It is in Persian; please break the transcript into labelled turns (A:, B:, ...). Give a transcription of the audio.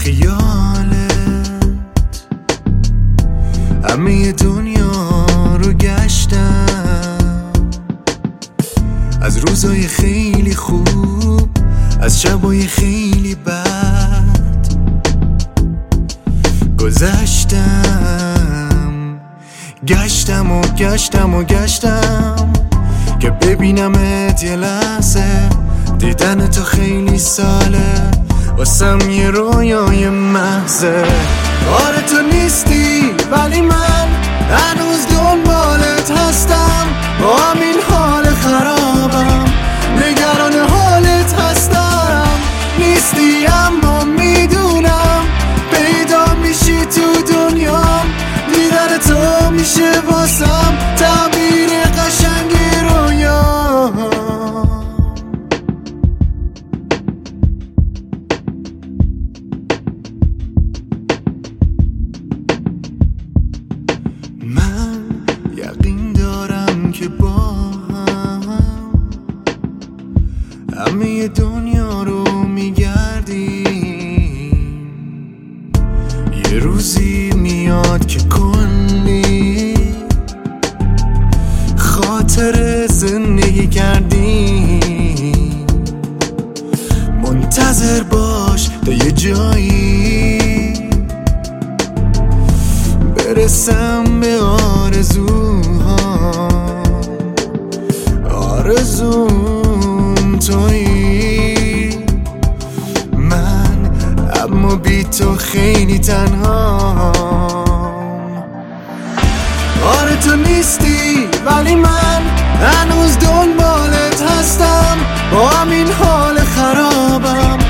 A: خیالت همه دنیا رو گشتم، از روزای خیلی خوب، از شبای خیلی بد گذشتم. گشتم و گشتم و گشتم که ببینمت یه لحظه. دیدن تو خیلی ساله، واسم یه رویای محضه. آره تو نیستی ولی من هنوز دنبالت هستم، با همین حال خرابم نگران حالت هستم. نیستی اما میدونم پیدا میشی تو دنیام. دیدن تو میشه واسم تعبیر قشنگ رویا. من یقین دارم که با هم همه دنیا رو میگردیم. یه روزی میاد که کلی خاطر زندگی کردیم. منتظر باش تا یه جایی برسم به آرزوم تویی. من اما بی تو خیلی تنهام. آره تو نیستی ولی من هنوز دنبالت هستم، با همین حال خرابم